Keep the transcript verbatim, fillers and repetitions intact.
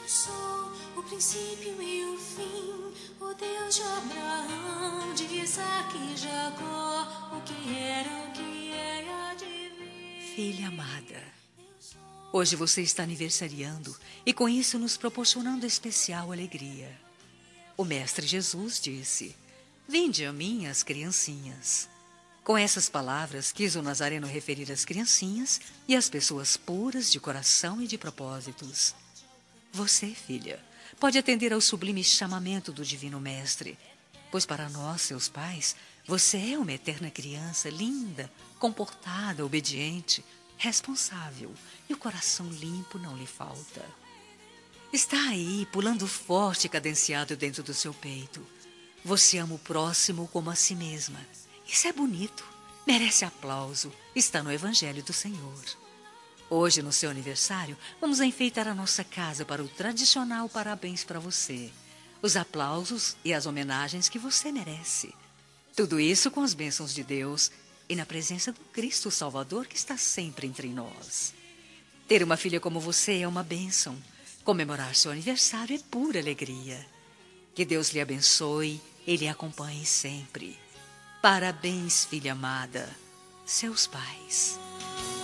Eu sou o princípio e o fim, o Deus de Abraão, de Isaac e Jacó, o que era, o que é e há de vir. Filha amada, hoje você está aniversariando e com isso nos proporcionando especial alegria. O Mestre Jesus disse: "Vinde a mim as criancinhas." Com essas palavras, quis o Nazareno referir as criancinhas e as pessoas puras de coração e de propósitos. Você, filha, pode atender ao sublime chamamento do Divino Mestre, pois para nós, seus pais, você é uma eterna criança, linda, comportada, obediente, responsável, e o coração limpo não lhe falta. Está aí, pulando forte e cadenciado dentro do seu peito. Você ama o próximo como a si mesma. Isso é bonito, merece aplauso, está no Evangelho do Senhor. Hoje, no seu aniversário, vamos enfeitar a nossa casa para o tradicional parabéns para você, os aplausos e as homenagens que você merece. Tudo isso com as bênçãos de Deus e na presença do Cristo Salvador que está sempre entre nós. Ter uma filha como você é uma bênção. Comemorar seu aniversário é pura alegria. Que Deus lhe abençoe e lhe acompanhe sempre. Parabéns, filha amada, seus pais.